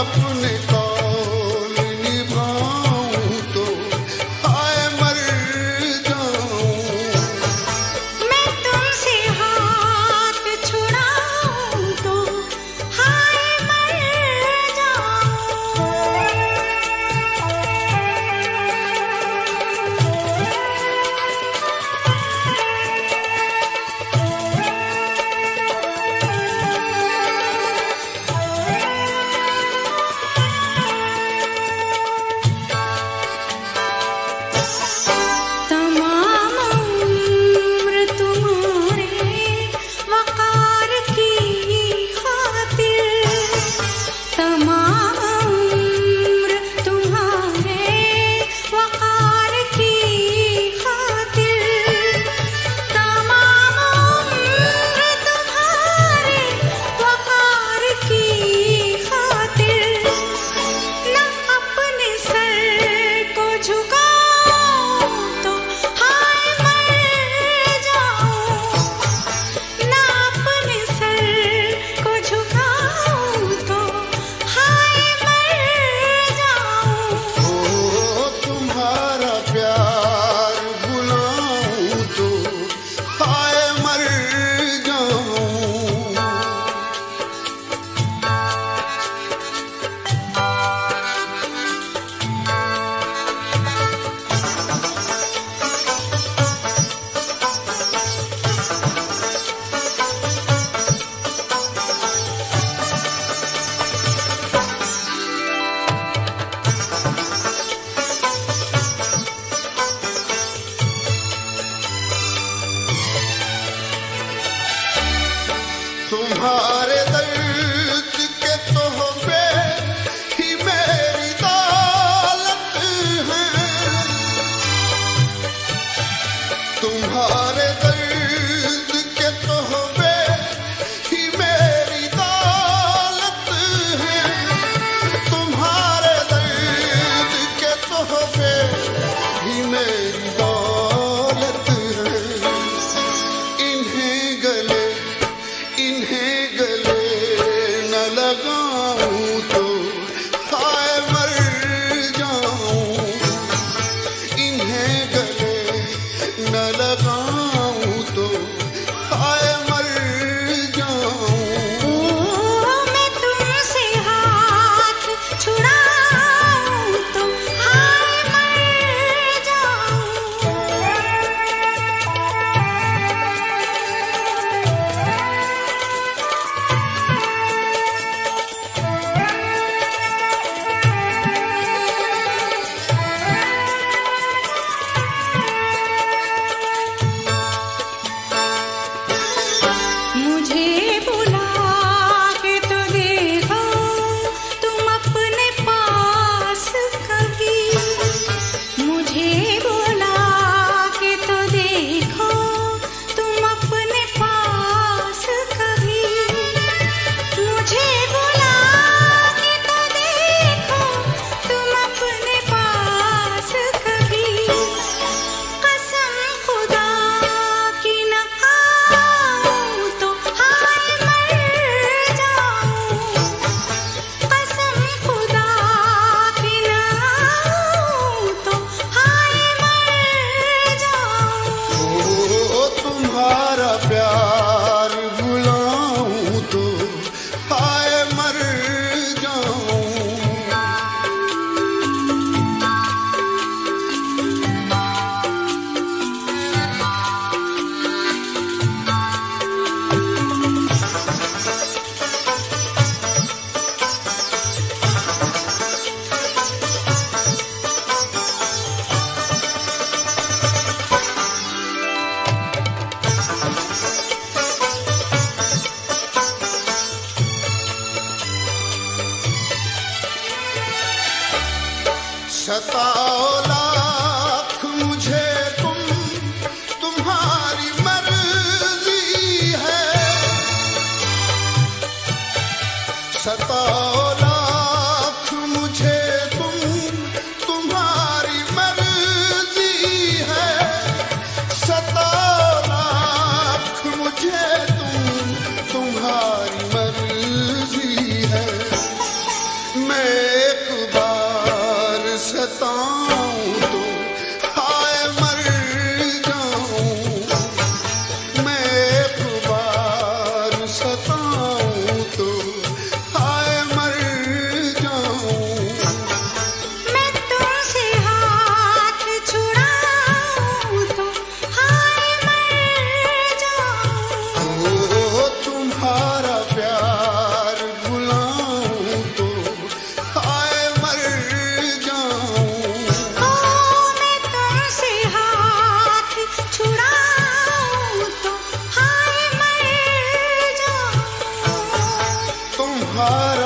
अपने कौल निभाऊं तो हाय मर जाऊं। मैं तुमसे हाथ छुड़ाऊं तो हाय मर जाऊं। तमाम उम्र तुम्हारे वकार की खातिर, तमाम उम्र तुम्हारे वकार की खातिर, तमाम उम्र तुम्हारे वकार की खातिर, न अपने सर को झुकाऊं तो हाय मर जाऊं। न अपने सर को झुकाऊं तो हाय मर जाऊं। ओ तुम्हारा प्यार बुलाऊं तो हाय मर जाऊं। तुम्हारे दर्द के तोहफे ही मेरी दौलत हैं। तुम्हारे दर्द के तोहफे ही मेरी दौलत हैं। तुम्हारे दर्द के तोहफे ही मेरी दौलत हैं। इन्हें गले न लगाऊं तो हाय मर जाऊं। इन्हें गले न लगाऊं तो हाय मर जाऊं। मैं तुमसे हाथ छुड़ाऊं तो हाय मर जाऊं। मुझे बुला के तो देखो तुम अपने पास कभी। मुझे बुला के तो देखो तुम अपने पास कभी। मुझे बुला के तो देखो तुम अपने पास कभी। कसम खुदा की न खाऊं तो हाय मर जाऊं। कसम खुदा की न खाऊं तो हाय मर जाऊं। ओ तुम्हारा प्यार बुलाऊं तो हाय मर जाऊं। सताओ लाख मुझे तुम्हारी मर्जी है। सताओ लाख मुझे तुम्हारी मर्जी है। सताओ लाख मुझे तुम्हारी मर्जी है। मैं एक बार सताऊं तो हाय मर जाऊं, मैं एक बार सताऊं तो हाय मर जाऊं, मैं तुमसे हाथ छुड़ाऊं तो हाय मर जाऊं, ओ तुम्हारा प्यार बुलाऊं तो हाय मर जाऊं, ओ मैं तुमसे हाथ छुड़ाऊं तो हाय मर जाऊं, तुम्हारा